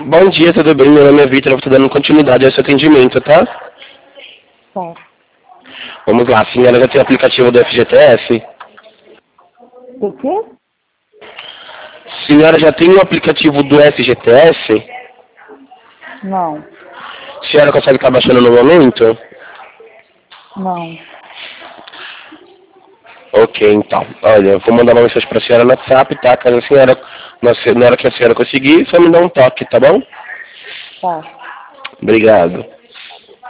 Bom dia, tudo bem? Meu nome é Vitor, eu estou dando continuidade ao seu atendimento, tá? Tá. Vamos lá, a senhora já tem o aplicativo do FGTS? O quê? A senhora já tem o aplicativo do FGTS? Não. A senhora consegue estar baixando no momento? Não. Ok, então. Olha, eu vou mandar uma mensagem para a senhora no WhatsApp, tá? Caso a senhora, na hora que a senhora conseguir, só me dá um toque, tá bom? Tá. Obrigado.